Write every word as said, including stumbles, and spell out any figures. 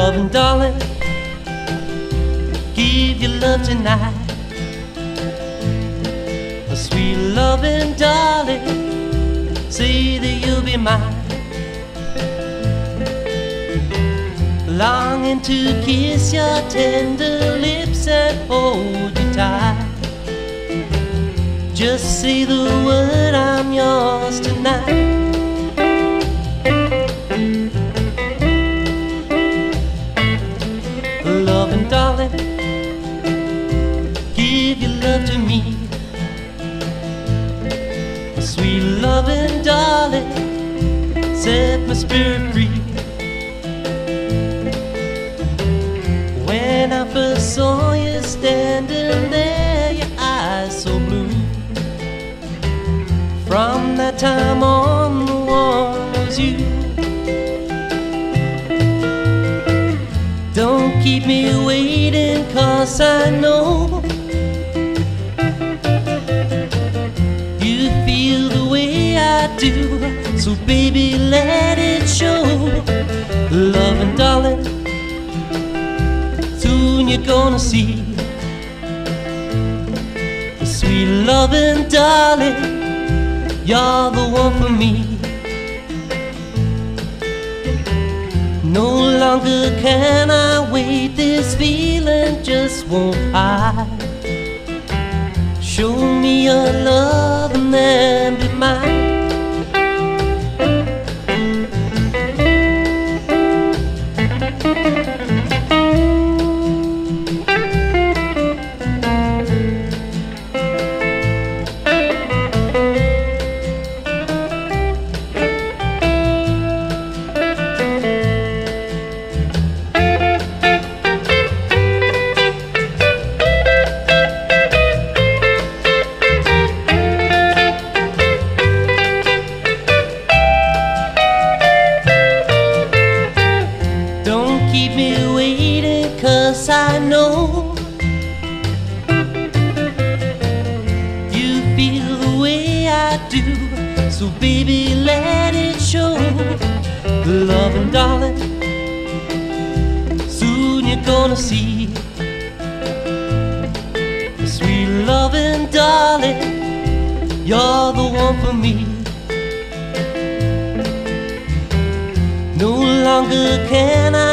Loving darling, give your love tonight. A sweet loving darling, say that you'll be mine. Longing to kiss your tender lips and hold you tight. Just say the word, I'm yours tonight. Loving darling, give your love to me. Sweet loving darling, set my spirit free. When I first saw you standing there, your eyes so blue. From that time on, the one was you. Don't keep me waiting, 'cause I know you feel the way I do. So baby, let it show. Loving darling, soon you're gonna see. Sweet loving darling, you're the one for me. No longer can I wait, this feeling just won't hide. Show me your love and then be mine. Keep me waiting, 'cause I know you feel the way I do. So baby, let it show. Loving darling, soon you're gonna see. Sweet loving darling, you're the one for me. No longer can I